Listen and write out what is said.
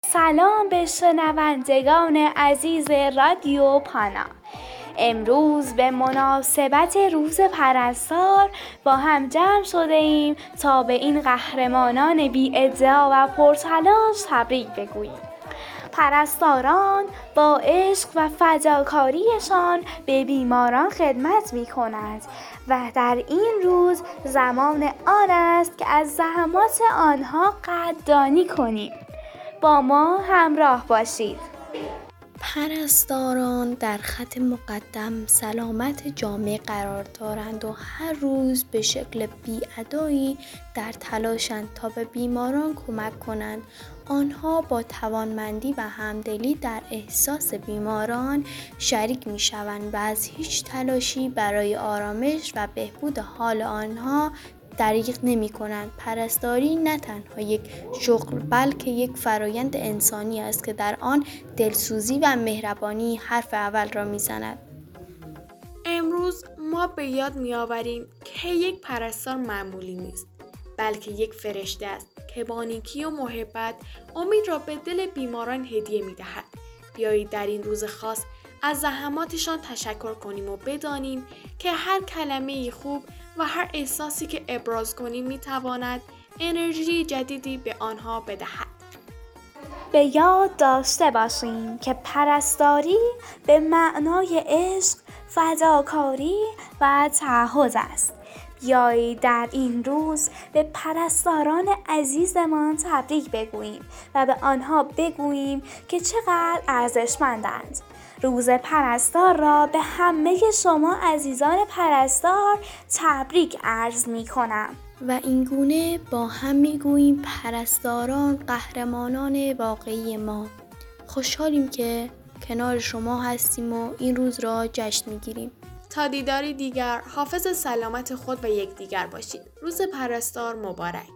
سلام به شنوندگان عزیز رادیو پانا. امروز به مناسبت روز پرستار با هم جمع شده ایم تا به این قهرمانان بی ادعا و پرتلاش تبریک بگوییم. پرستاران با عشق و فداکاریشان به بیماران خدمت می کند و در این روز زمان آن است که از زحمات آنها قدردانی کنیم. با ما همراه باشید. پرستاران در خط مقدم سلامت جامعه قرار دارند و هر روز به شکل بی‌ادایی در تلاشند تا به بیماران کمک کنند. آنها با توانمندی و همدلی در احساس بیماران شریک می‌شوند و از هیچ تلاشی برای آرامش و بهبود حال آنها دریغ نمی‌کنند. پرستاری نه تنها یک شغل بلکه یک فرایند انسانی است که در آن دلسوزی و مهربانی حرف اول را می‌زند. امروز ما به یاد می‌آوریم که یک پرستار معمولی نیست، بلکه یک فرشته است که با نیکی و محبت امید را به دل بیماران هدیه می‌دهد. بیایید در این روز خاص از زحماتشان تشکر کنیم و بدانیم که هر کلمه خوب و هر احساسی که ابراز کنیم می‌تواند انرژی جدیدی به آنها بدهد. به یاد داشته باشیم که پرستاری به معنای عشق، فداکاری و تعهد است. بیایید در این روز به پرستاران عزیزمان تبریک بگوییم و به آنها بگوییم که چقدر ارزشمندند. روز پرستار را به همه شما عزیزان پرستار تبریک عرض می کنم. و اینگونه با هم میگوییم پرستاران قهرمانان واقعی ما. خوشحالیم که کنار شما هستیم و این روز را جشن میگیریم. تا دیداری دیگر، حافظ سلامت خود و یکدیگر باشید. روز پرستار مبارک.